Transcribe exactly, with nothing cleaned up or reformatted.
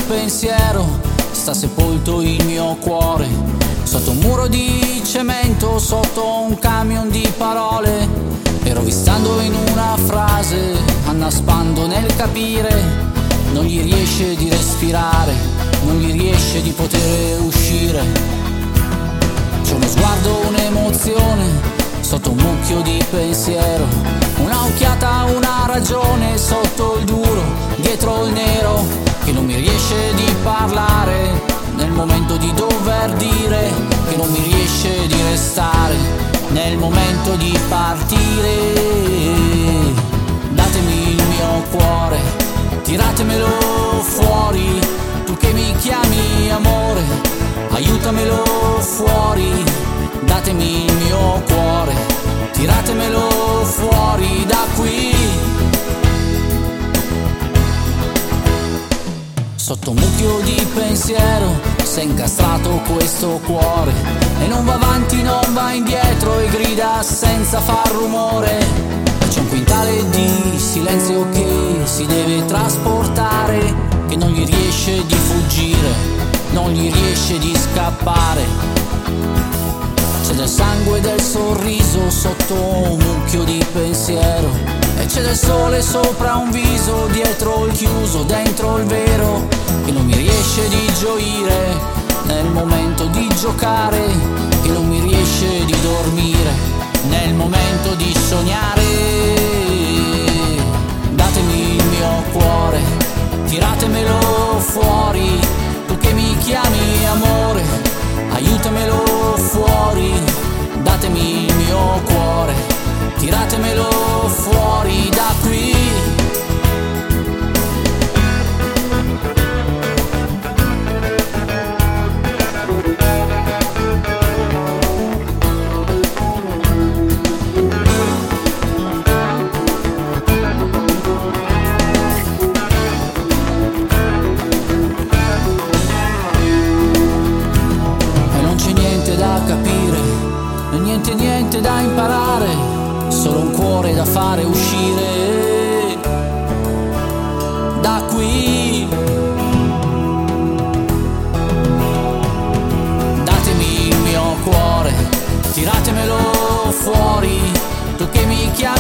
pensiero sta sepolto il mio cuore, sotto un muro di cemento, sotto un camion di parole, e rovistando in una frase, annaspando nel capire, non gli riesce di respirare, non gli riesce di poter uscire. C'è uno sguardo, un'emozione sotto un mucchio di pensiero, una occhiata, una ragione sotto il duro, dietro il nero, che non mi riesce di parlare nel momento di dover dire, che non mi riesce di restare nel momento di partire. Datemi il mio cuore, tiratemelo fuori, tu che mi chiami amore, aiutamelo fuori. Datemi il mio cuore, tiratemelo fuori da qui. Sotto un mucchio di pensiero s'è incastrato questo cuore, e non va avanti, non va indietro, e grida senza far rumore. C'è un quintale di silenzio che si deve trasportare, che non gli riesce di fuggire, non gli riesce di scappare. C'è del sangue e del sorriso sotto un mucchio di pensiero, e c'è del sole sopra un viso, dietro il chiuso, dentro il vero, che non mi riesce di gioire nel momento di giocare, che non mi riesce di dormire nel momento di sognare. Datemi il mio cuore, tiratemelo fuori, tu che mi chiami amore, aiutamelo fuori. Datemi il mio cuore, tiratemelo fuori da qui. Niente, niente da imparare, solo un cuore da fare uscire da qui. Datemi il mio cuore, tiratemelo fuori, tu che mi chiami